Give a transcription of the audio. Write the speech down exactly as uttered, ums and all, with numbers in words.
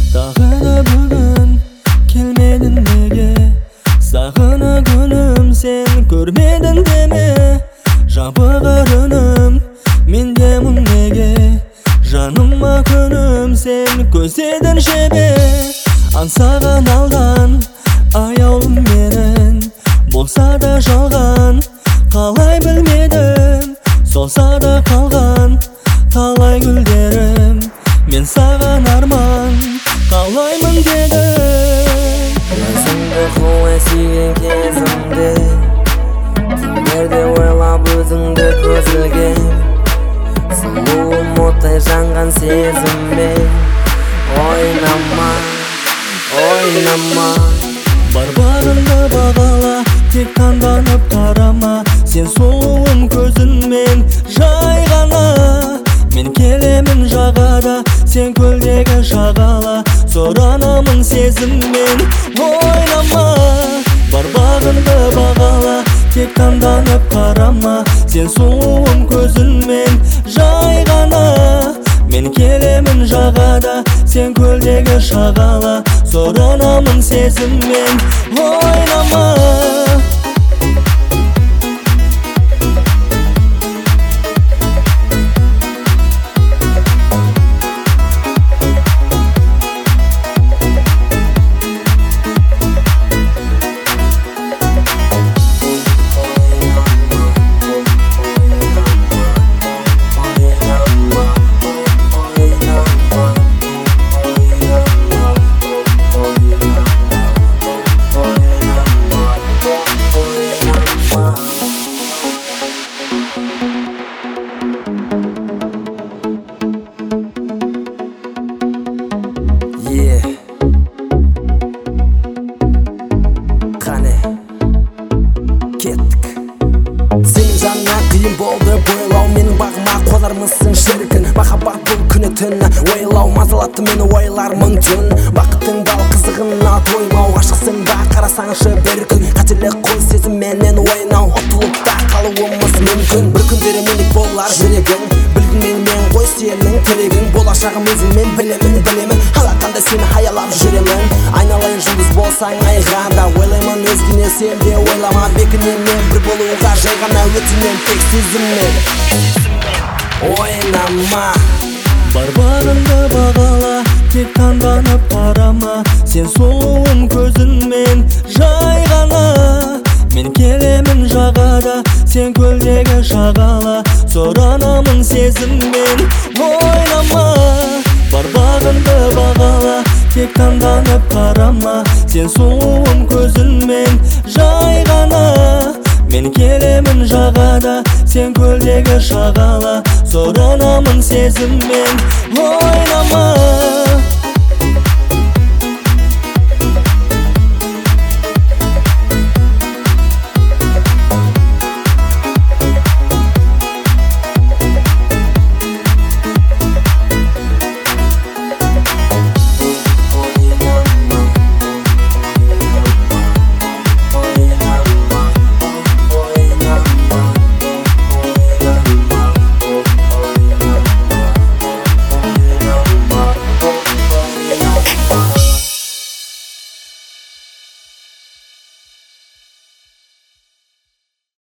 Дағы да бүгін келмедің неге? Сағына күнім сен көрмедің деме? Жабығыр үнім мендемін неге? Жаныма күнім сен көздедің жебе? Аңсаған алдан аяулым менің, болса да жалған қалай білмедім. Солса да қалған талай гүлдерім, мен саған арман қалаймын дедім. Өзіңді қуай сүйген кезімде, түндерде ойлап өзіңді көз ілгем. Сұлуым оттай жанған сезіммен, ойнама, ойнама. Бар-барыңды бағала, тек таңданып қарама. Сен сұлуым көзіңмен жай ғана. Мен келемін жағада, сен көлдегі шағала. Сұранамын сезіммен, ойнама. Бар-барыңды бағала, тек таңданып қарама. Сен сұлуым көзіңмен жай ғана. Мен келемін жағада, сен көлдегі шағала. Сұранамын сезіммен, ойнама. Yeah. Қане кеттік. Сенің жанына қиын болды бойлау, менің бағыма қонармысың шіркін. Махаббат бұл күні түні ойлау, мазалатты мені ойлар мың түн. Бақыттың бал қызығына тоймау, ғашықсың ба қарасаңшы бір күн. Қателік қой сезімменен ойнау, ұтылып та қалуымыз мүмкін. Бір күндері менік болар жүрегің, білгін менімен ғой сенің тілегің. Болашағым өзіңмен білемін, білемін, алақанда сені хаялап жүремін. Айналайын жұлдыз болсаң айға да, ойлаймын өзгене сен де ойлама. Бекінемін бір болуға жай ғана, өтінем тек сезіммен, ойнама. Бар-барыңды бағала, тек таңданып қарама. Сен сұлуым көзіңмен жай ғана. Мен келемін жағада, сен көлдегі шағала. Сұранамын сезіммен, ойнама. Бар-барыңды бағала, тек таңданып қарама. Сен сұлуым көзіңмен жай ғана. Мен келемін жағада, сен көлдегі шағала. Сұранамын сезіммен,